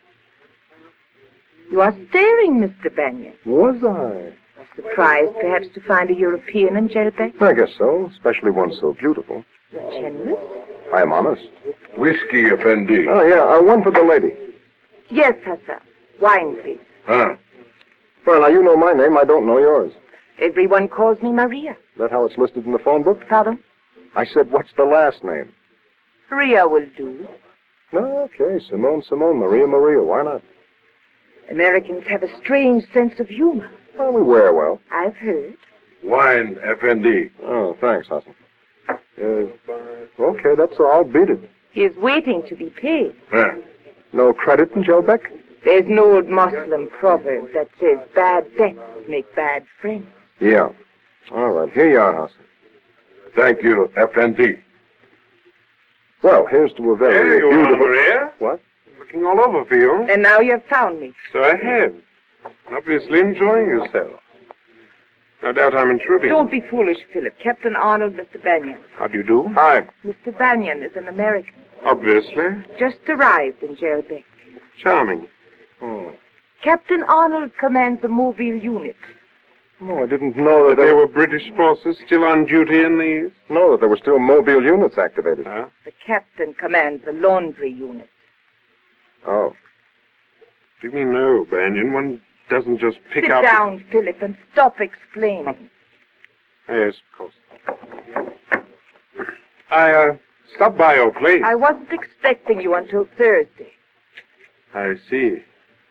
You are staring, Mister Banyan. Was I? Surprised, perhaps, to find a European in Jelbeck? I guess so, especially one so beautiful. You're generous. I am honest. Whiskey, Effendi. Oh, yeah, uh, one for the lady. Yes, Hassan. Wine, please. Huh? Well, now, you know my name. I don't know yours. Everyone calls me Maria. Is that how it's listed in the phone book? Pardon? I said, what's the last name? Maria will do. No, okay. Simone, Simone, Maria, Maria. Why not? Americans have a strange sense of humor. Well, we wear well. I've heard. Wine, Effendi. Oh, thanks, Hassan. Uh, okay, that's all. I'll beat it. He is waiting to be paid. Huh? No credit in Jelbeck? There's an old Muslim proverb that says bad debts make bad friends. Yeah. All right. Here you are, Hassan. Thank you, Effendi. Well, here's to a very There you beautiful... are, Maria. What? Looking all over for you. And now you've found me. So I have. Obviously enjoying yourself. No doubt I'm intruding. Don't be foolish, Philip. Captain Arnold, Mister Banyan. How do you do? Hi. Mister Banyan is an American. Obviously. Just arrived in Jelbeck. Charming. Oh. Captain Arnold commands the Mobile unit. No, I didn't know that But there were British forces still on duty in these? No, that there were still mobile units activated. Huh? The captain commands the laundry unit. Oh. Do you mean no, Banyan? One doesn't just pick Sit up... down, Philip, and stop explaining. Yes, of course. I, uh, stopped by your place. I wasn't expecting you until Thursday. I see.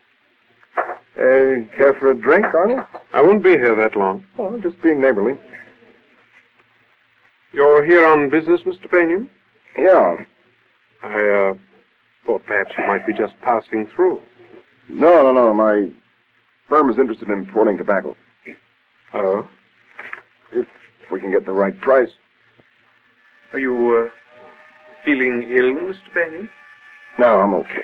Uh, care for a drink, Arnold? I won't be here that long. Oh, just being neighborly. You're here on business, Mister Banyan? Yeah. I, uh, Thought perhaps you might be just passing through. No, no, no. My firm is interested in importing tobacco. Oh? If we can get the right price. Are you, uh, feeling ill, Mister Benny? No, I'm okay.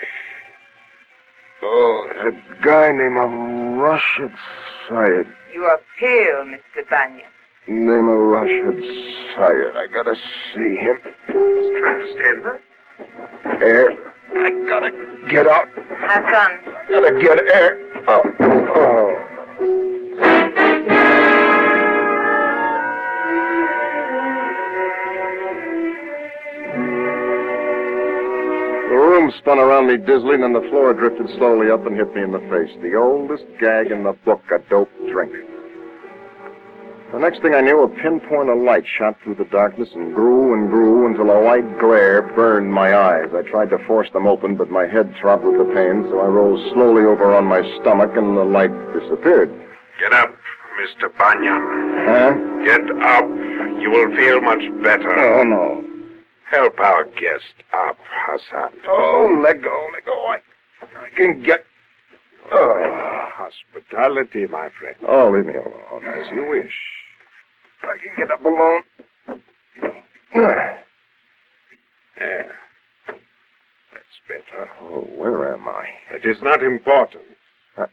Oh, that guy named Rashid Syed. You are pale, Mister Banyan. Name of Rashid Syed. I gotta see him. Just trying to stand up. Air. I gotta get out. Hassan. Gotta get air. Oh. Oh. The room spun around me dizzily, and then the floor drifted slowly up and hit me in the face. The oldest gag in the book, a dope drink. The next thing I knew, a pinpoint of light shot through the darkness and grew and grew until a white glare burned my eyes. I tried to force them open, but my head throbbed with the pain, so I rolled slowly over on my stomach, and the light disappeared. Get up, Mister Banyan. Huh? Get up. You will feel much better. Oh, no. Help our guest up, Hassan. Oh, let go, let go. I, I can get... Oh. Hospitality, my friend. Oh, leave me alone, as you wish. I can get up alone. There. That's better. Oh, where am I? It is not important. Uh,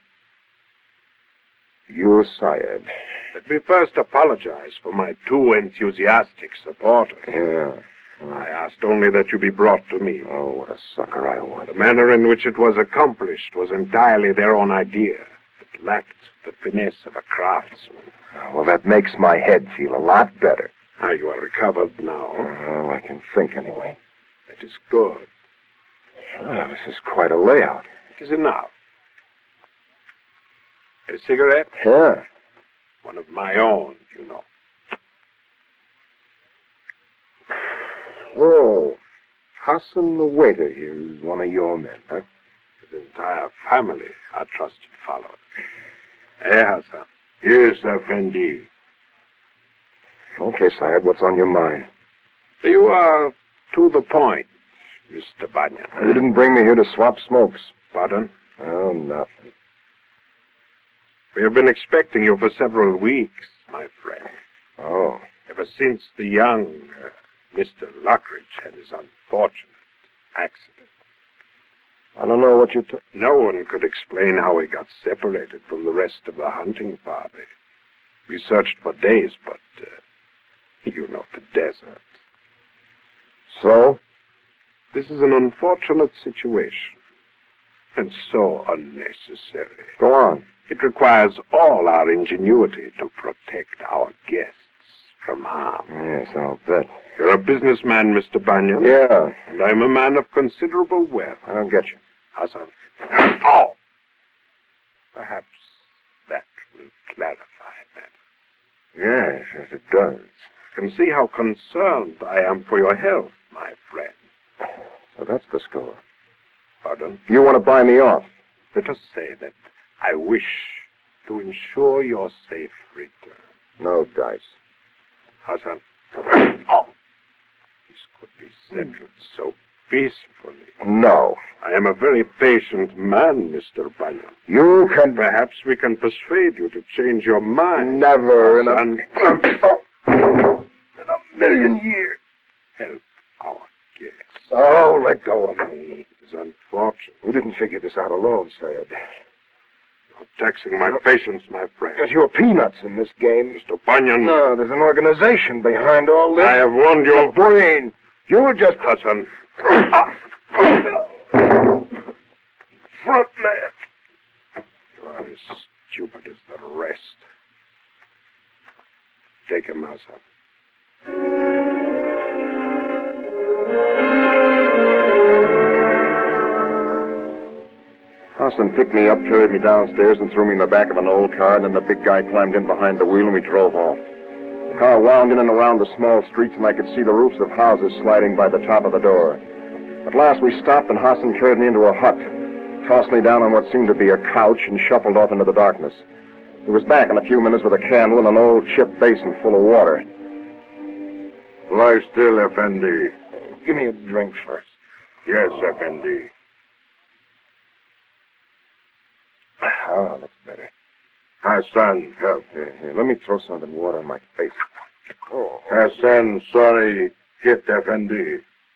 you, Syed. Let me first apologize for my too enthusiastic supporter. Yeah. I asked only that you be brought to me. Oh, what a sucker I was. The manner in which it was accomplished was entirely their own idea. It lacked the finesse of a craftsman. Well, that makes my head feel a lot better. Ah, you are recovered now. Well, I can think anyway. That is good. Oh, this is quite a layout. It is enough. A cigarette? Yeah. One of my own, you know. Oh, Hassan the waiter here is one of your men, huh? His entire family are trusted followers. Eh, Hassan? Yes, Effendi. Okay, Syed, what's on your mind? You are to the point, Mister Banyan. You didn't bring me here to swap smokes. Pardon? Oh, nothing. We have been expecting you for several weeks, my friend. Oh. Ever since the young uh, Mister Lockridge had his unfortunate accident. I don't know what you're talking... No one could explain how he got separated from the rest of the hunting party. We searched for days, but, uh, you know, the desert. So? This is an unfortunate situation, and so unnecessary. Go on. It requires all our ingenuity to protect our guests from harm. Yes, I'll bet. You're a businessman, Mister Banyan. Yeah. And I'm a man of considerable wealth. I don't get you. Hassan. Oh! Perhaps that will clarify that. Yes, yes, it does. You can see how concerned I am for your health, my friend. So that's the score. Pardon? You want to buy me off? Let us say that I wish to ensure your safe return. No dice. Hassan. Oh! This could be settled so peacefully. No. I am a very patient man, Mister Banyan. You can... Perhaps we can persuade you to change your mind. Never in a... And in a million years. help our guests. Oh, let go of me. It is unfortunate. You didn't figure this out alone, Syed. You're taxing my patience, my friend. Because you're peanuts in this game. Mister Banyan. No, there's an organization behind all this. I have warned you. Your brain. You're just... Hassan. Front man. You are as stupid as the rest. Take him, Hassan. Hassan picked me up, carried me downstairs, and threw me in the back of an old car, and then the big guy climbed in behind the wheel, and we drove off. The car wound in and around the small streets, and I could see the roofs of houses sliding by the top of the door. At last we stopped, and Hassan carried me into a hut, tossed me down on what seemed to be a couch, and shuffled off into the darkness. He was back in a few minutes with a candle and an old chip basin full of water. Lie still, Effendi. Give me a drink first. Yes, Effendi. Oh, that's better. Hassan, help. Here, here, let me throw some of the water on my face. Oh. Hassan, sorry, hit Effendi.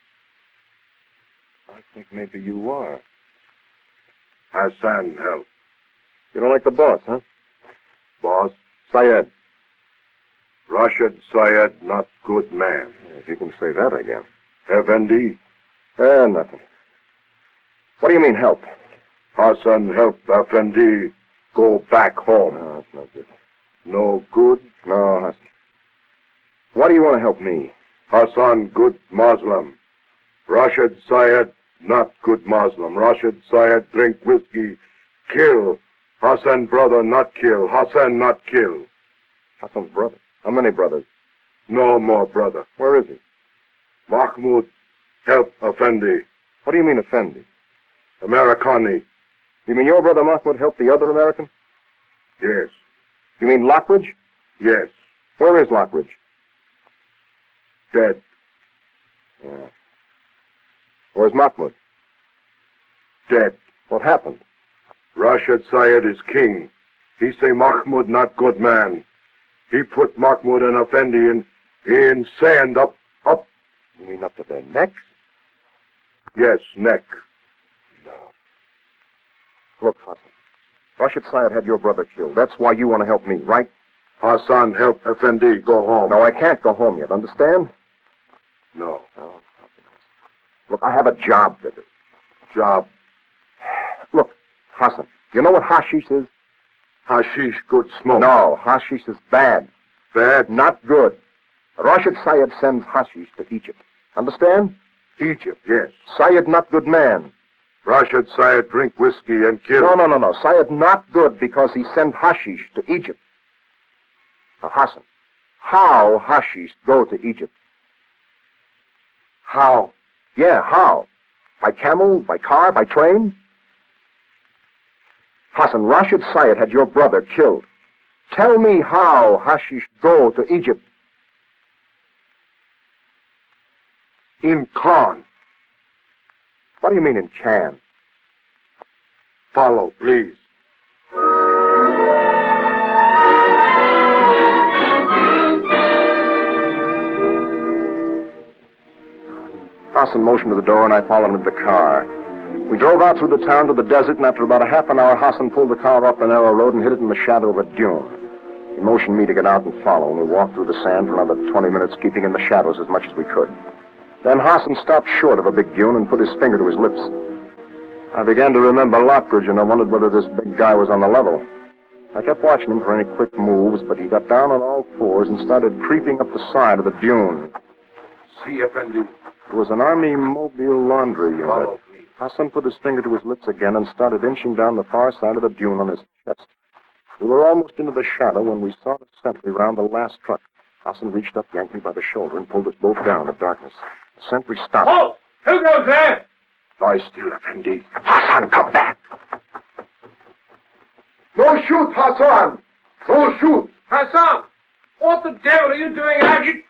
I think maybe you are. Hassan, help. You don't like the boss, huh? Boss? Syed. Rashid Syed, not good man. If you can say that again. Effendi? Eh, nothing. What do you mean, help? Hassan, help Effendi go back home. No, that's no good. No good? No, Hassan. Why do you want to help me? Hassan, good Muslim. Rashid Syed, not good Muslim. Rashid Syed, drink whiskey, kill. Hassan, brother, not kill. Hassan, not kill. Hassan's brother? How many brothers? No more brother. Where is he? Mahmoud, help Effendi. What do you mean, Effendi? Americani. You mean your brother Mahmoud helped the other American? Yes. You mean Lockridge? Yes. Where is Lockridge? Dead. Yeah. Where's Mahmoud? Dead. What happened? Rashid Syed is king. He say Mahmoud not good man. He put Mahmoud and Effendi in, in sand up, up. You mean up to their necks? Yes, neck. No. Look, Hassan. Rashid Syed had your brother killed. That's why you want to help me, right? Hassan, help Effendi. Go home. No, I can't go home yet. Understand? No. No. Look, I have a job to do. Job? Look, Hassan, you know what hashish is? Hashish, good smoke. No, hashish is bad. Bad? Not good. Rashid Syed sends hashish to Egypt. Understand? Egypt, yes. Syed not good man. Rashid Syed drink whiskey and kill. No, no, no, no. Syed not good because he sent hashish to Egypt. Now, Hassan, how hashish go to Egypt? How? Yeah, how? By camel, by car, by train? Hassan, Rashid Syed had your brother killed. Tell me how hashish go to Egypt. In Khan. What do you mean in can? Follow, please. Hassan motioned to the door, and I followed him to the car. We drove out through the town to the desert, and after about a half an hour, Hassan pulled the car off the narrow road and hid it in the shadow of a dune. He motioned me to get out and follow, and we walked through the sand for another twenty minutes, keeping in the shadows as much as we could. Then Hassan stopped short of a big dune and put his finger to his lips. I began to remember Lockridge, and I wondered whether this big guy was on the level. I kept watching him for any quick moves, but he got down on all fours and started creeping up the side of the dune. See, Effendi. It was an Army Mobile laundry unit. Follow, please. Hassan put his finger to his lips again and started inching down the far side of the dune on his chest. We were almost into the shadow when we saw the sentry round the last truck. Hassan reached up, yanked me by the shoulder, and pulled us both down in the darkness. The sentry stopped. Halt! Who goes there? Lie still, Effendi. Hassan, come back! No shoot, Hassan! No shoot! Hassan! What the devil are you doing out here?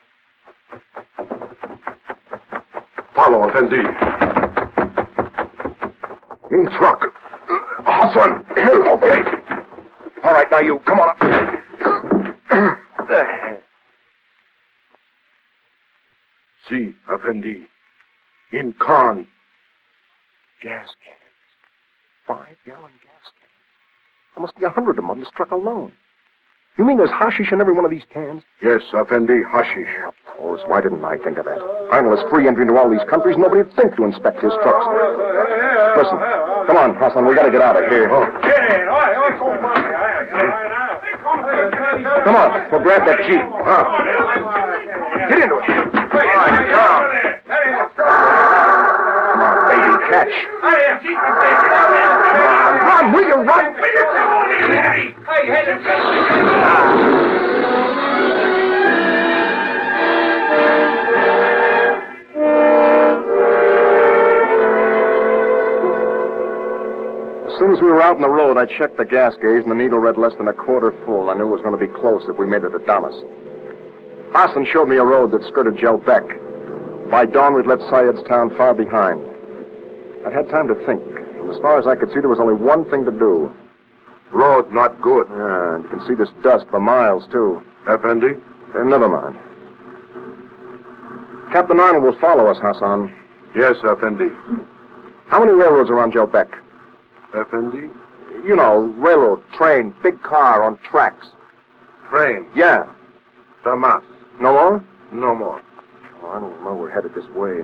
Follow, Effendi. In truck. Uh, Hassan, help, okay? All right, now you, come on up. See, Effendi. In Khan. Gas cans. Five-gallon gas cans. There must be a hundred of them on this truck alone. You mean there's hashish in every one of these cans? Yes, Effendi, hashish. Of course. Why didn't I think of that? Arnold has free entry into all these countries. Nobody'd think to inspect his trucks. Listen. Come on, Hassan. We gotta get out of here. Oh. Come on. We'll grab that jeep. Huh? Get into it. All right, down. Come on, baby. Catch. Come on. Run. Will you run? As soon as we were out on the road, I checked the gas gauge, and the needle read less than a quarter full. I knew it was going to be close if we made it to Damas. Hassan showed me a road that skirted Jelbek. By dawn, we'd left Syed's town far behind. I'd had time to think, and as far as I could see, there was only one thing to do. Road not good. Yeah, you can see this dust for miles, too. Effendi? Uh, never mind. Captain Arnold will follow us, Hassan. Yes, Effendi. How many railroads are on Jobek? Effendi? You know, railroad, train, big car on tracks. Train? Yeah. Damas. No more? No more. Oh, I don't know. We're headed this way.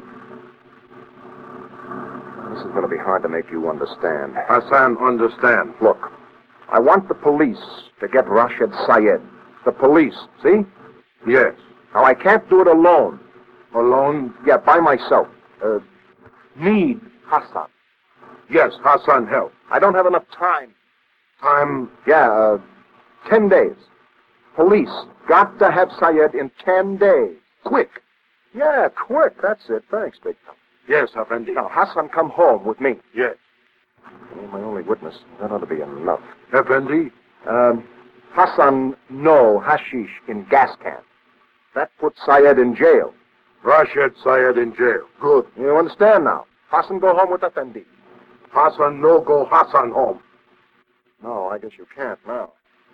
This is going to be hard to make you understand. Hassan, understand. Look, I want the police to get Rashid Syed. The police, see? Yes. Now, I can't do it alone. Alone? Yeah, by myself. Uh, need Hassan. Yes, Hassan help. I don't have enough time. Time? Yeah, uh, ten days. Police got to have Syed in ten days. Quick. Yeah, quick. That's it. Thanks, Big Tom. Yes, Effendi. Now, Hassan, come home with me. Yes. You're my only witness. That ought to be enough. Effendi? Um, Hassan, no hashish in gas can. That puts Syed in jail. Rashid Syed in jail. Good. You understand now? Hassan go home with Effendi. Hassan no go Hassan home. No, I guess you can't now.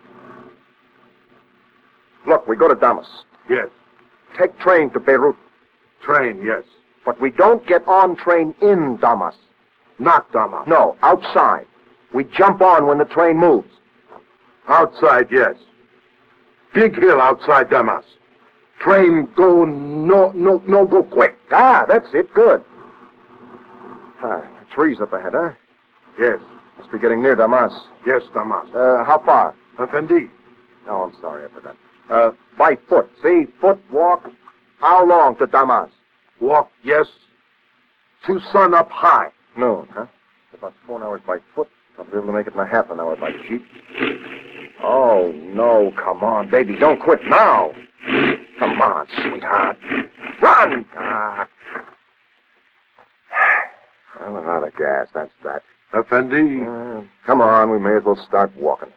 Look, we go to Damas. Yes. Take train to Beirut. Train, yes. But we don't get on train in Damas. Not Damas. No, outside. We jump on when the train moves. Outside, yes. Big hill outside Damas. Train go no no no go quick. Ah, that's it. Good. Ah, trees up ahead, huh? Yes. Must be getting near Damas. Yes, Damas. Uh, how far? Effendi. Oh, I'm sorry, I forgot. Uh, by foot. See? Foot, walk. How long to Damas? Walk, yes. To sun up high. Noon, huh? About four hours by foot. I'll be able to make it in a half an hour by jeep. Oh, no. Come on, baby. Don't quit now. Come on, sweetheart. Run! Ah. Well, we're out of gas. That's that. Effendi. Uh, come on. We may as well start walking.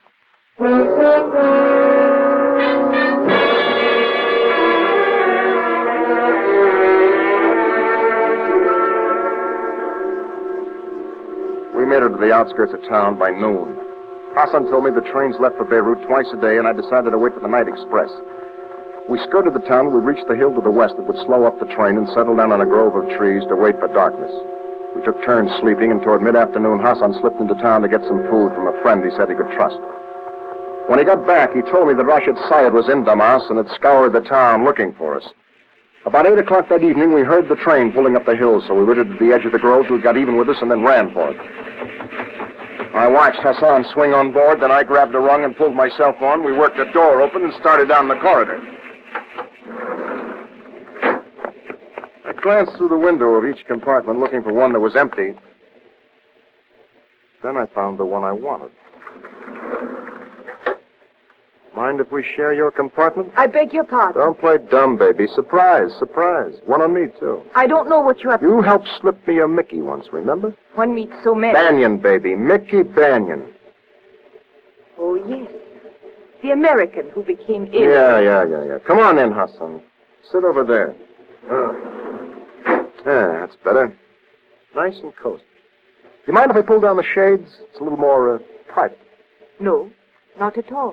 We made it to the outskirts of town by noon. Hassan told me the trains left for Beirut twice a day, and I decided to wait for the night express. We skirted the town and we reached the hill to the west that would slow up the train and settle down on a grove of trees to wait for darkness. We took turns sleeping, and toward mid-afternoon, Hassan slipped into town to get some food from a friend he said he could trust. When he got back, he told me that Rashid Syed was in Damas and had scoured the town looking for us. About eight o'clock that evening, we heard the train pulling up the hill, so we waited at the edge of the grove till it got even with us and then ran for it. I watched Hassan swing on board, then I grabbed a rung and pulled myself on. We worked the door open and started down the corridor. I glanced through the window of each compartment looking for one that was empty. Then I found the one I wanted. Mind if we share your compartment? I beg your pardon. Don't play dumb, baby. Surprise, surprise. One on me, too. I don't know what you have... You helped slip me a Mickey once, remember? One meets so many. Banyan, baby. Mickey Banyan. Oh, yes. The American who became ill. Yeah, yeah, yeah, yeah. Come on in, Hassan. Sit over there. Uh, yeah, that's better. Nice and cozy. Do you mind if I pull down the shades? It's a little more uh, private. No, not at all.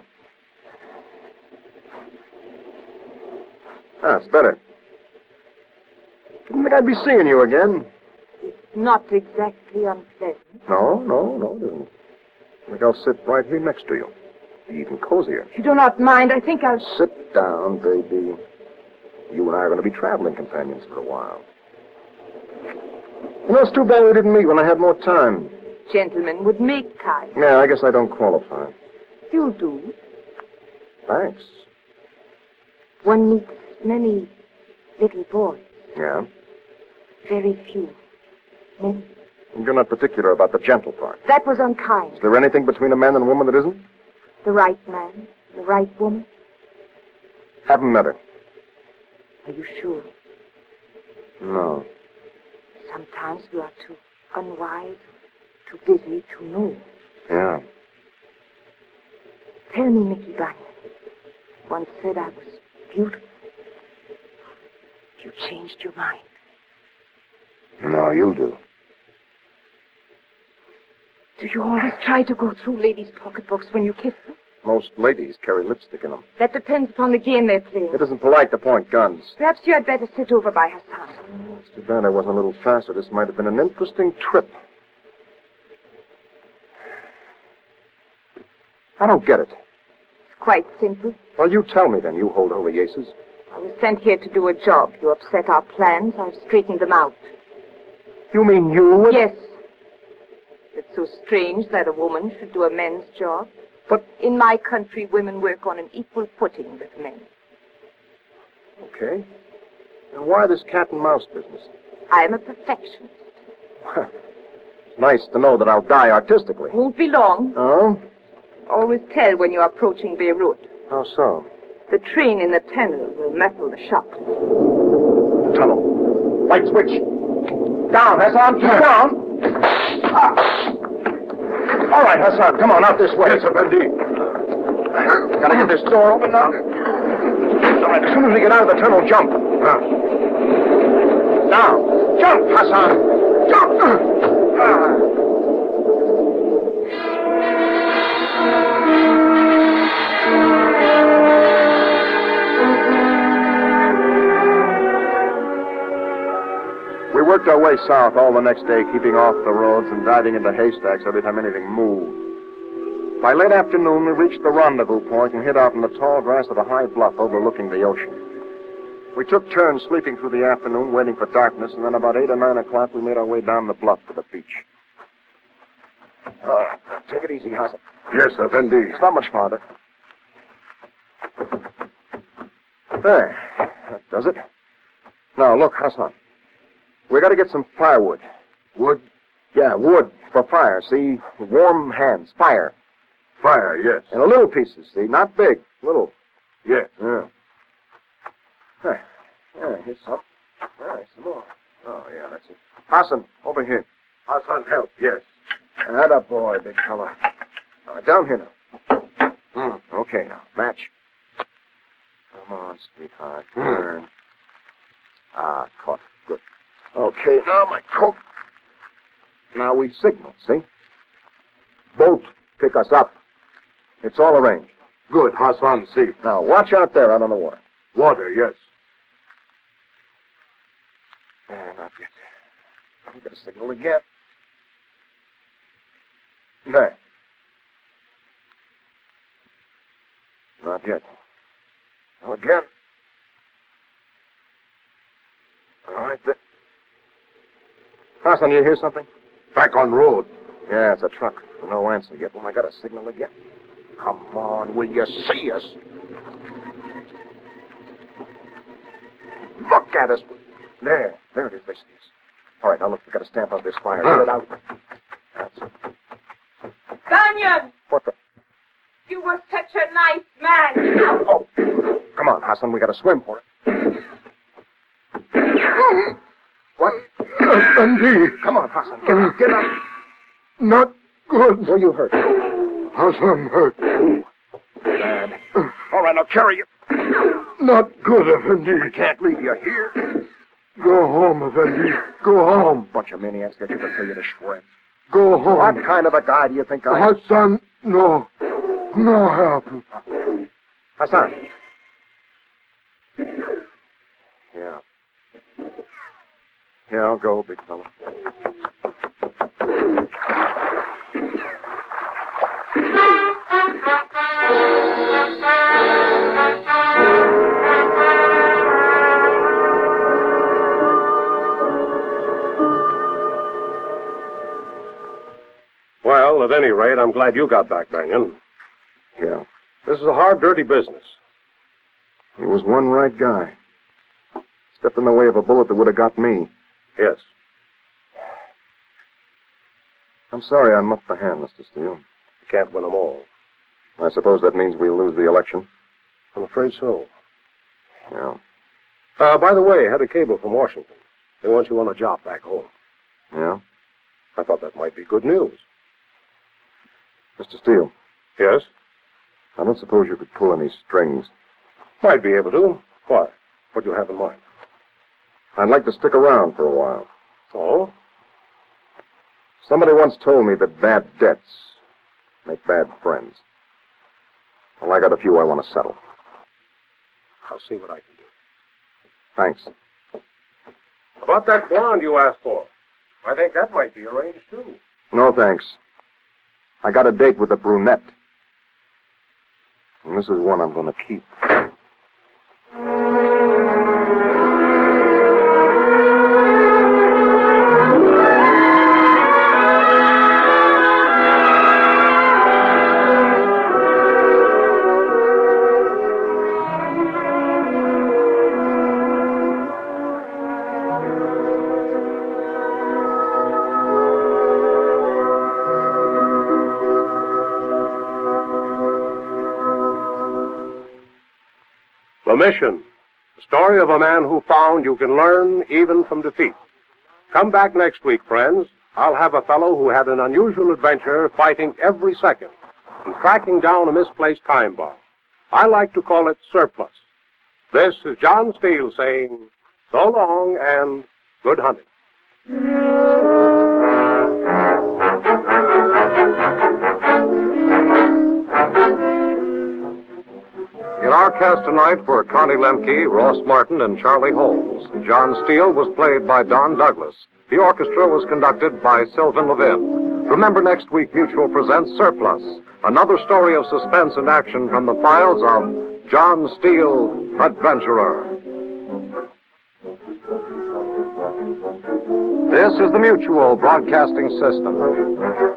Ah, it's better. Didn't think I'd be seeing you again. Not exactly unpleasant. No, no, no, it isn't. I think I'll sit right here next to you. Be even cozier. If you do not mind, I think I'll... Sit down, baby. You and I are going to be traveling companions for a while. You know, it's too bad we didn't meet when I had more time. Gentlemen would make time. Yeah, I guess I don't qualify. You do. Thanks. One meets many little boys. Yeah? Very few. Many. You're not particular about the gentle part. That was unkind. Is there anything between a man and a woman that isn't? The right man, the right woman. Haven't met her. Are you sure? No. Sometimes we are too unwise, too busy to know. Yeah. Tell me, Mickey Banyan. Once said I was beautiful. You changed your mind. No, you do. Do Do you always try to go through ladies' pocketbooks when you kiss them? Most ladies carry lipstick in them. That depends upon the game they're playing. It isn't polite to point guns. Perhaps you had better sit over by Hassan. It's too bad I wasn't a little faster. This might have been an interesting trip. I don't get it. It's quite simple. Well, you tell me then, you hold holy aces. I was sent here to do a job. You upset our plans. I've straightened them out. You mean you would... Yes. It's so strange that a woman should do a man's job. But... In my country, women work on an equal footing with men. Okay. And why this cat and mouse business? I am a perfectionist. It's nice to know that I'll die artistically. Won't be long. Oh? Always tell when you're approaching Beirut. How so? The train in the tunnel will muffle the shocks. Tunnel. Light switch. Down, Hassan. Keep down. Ah. All right, Hassan. Come on, out this way. Yes, Effendi. Gotta get this door open now. All right, as soon as we get out of the tunnel, jump. Ah. Now. Jump, Hassan. Jump. Ah. We worked our way south all the next day, keeping off the roads and diving into haystacks every time anything moved. By late afternoon, we reached the rendezvous point and hid out in the tall grass of a high bluff overlooking the ocean. We took turns sleeping through the afternoon, waiting for darkness, and then about eight or nine o'clock, we made our way down the bluff to the beach. Uh, take it easy, Hassan. Yes, Effendi. It's not much farther. There. That does it. Now, look, Hassan. We got to get some firewood. Wood? Yeah, wood for fire, see? Warm hands. Fire. Fire, yes. In a little pieces, see? Not big. Little. Yes. Yeah. There. Yeah, here's some. All right, some more. Oh, yeah, that's it. Hassan, over here. Hassan, help, yes. Atta boy, big fella. All right, down here now. Mm, okay, now. Match. Come on, sweetheart. Turn. Mm. Ah, caught. Good. Okay, now my coat. Now we signal, see? Boat, pick us up. It's all arranged. Good, Hassan, see. Now, watch out there out on the water. Water, yes. Yeah, not yet. I'm going to signal again. There. Not yet. Now again. All right, there. Hassan, you hear something? Back on road. Yeah, it's a truck. No answer yet. Well, I got to signal again. Come on, will you see us? Look at us. There. There it is. There it is. All right, now look, we got to stamp out this fire. Get it out. That's it. Banyan! What the? You were such a nice man. Oh, come on, Hassan. We got to swim for it. What? Effendi. Come on, Hassan. Get up. Get up. Not good. Where you hurt? Hassan hurt. Bad. All right, I'll carry you. Not good, Effendi. I can't leave you here. Go home, Effendi. Go home. Bunch of maniacs that you can tear you to shreds. Go home. What kind of a guy do you think I am? Hassan, no. No help. Hassan. Yeah. Yeah, I'll go, big fella. Well, at any rate, I'm glad you got back, Banyan. Yeah. This is a hard, dirty business. He was one right guy. Stepped in the way of a bullet that would have got me. Yes. I'm sorry I muffed the hand, Mister Steele. You can't win them all. I suppose that means we'll lose the election. I'm afraid so. Yeah. Uh, by the way, I had a cable from Washington. They want you on a job back home. Yeah? I thought that might be good news. Mister Steele. Yes? I don't suppose you could pull any strings. Might be able to. Why? What do you have in mind? I'd like to stick around for a while. Oh? Somebody once told me that bad debts make bad friends. Well, I got a few I want to settle. I'll see what I can do. Thanks. About that blonde you asked for. I think that might be arranged, too. No, thanks. I got a date with a brunette. And this is one I'm going to keep. The Mission, the story of a man who found you can learn even from defeat. Come back next week, friends. I'll have a fellow who had an unusual adventure fighting every second and tracking down a misplaced time bomb. I like to call it surplus. This is John Steele saying so long and good hunting. In our cast tonight were Connie Lemke, Ross Martin, and Charlie Holmes. John Steele was played by Don Douglas. The orchestra was conducted by Sylvan Levin. Remember, next week Mutual presents Surplus, another story of suspense and action from the files of John Steele, Adventurer. This is the Mutual Broadcasting System.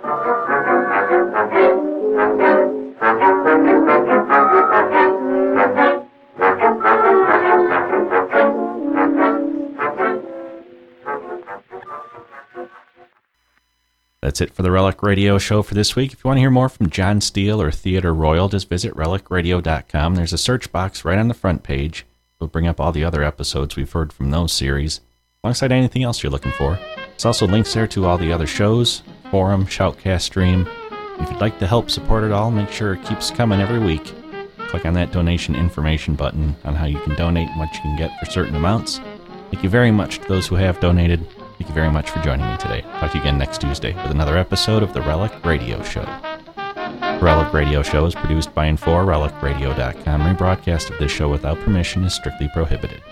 That's it for the Relic Radio Show for this week. If you want to hear more from John Steele or Theodore Royal, just visit relic radio dot com. There's a search box right on the front page. It'll bring up all the other episodes we've heard from those series, alongside anything else you're looking for. There's also links there to all the other shows, forum, shoutcast stream. If you'd like to help support it all, make sure it keeps coming every week. Click on that donation information button on how you can donate and what you can get for certain amounts. Thank you very much to those who have donated. Thank you very much for joining me today. Talk to you again next Tuesday with another episode of the Relic Radio Show. The Relic Radio Show is produced by and for relic radio dot com. Rebroadcast of this show without permission is strictly prohibited.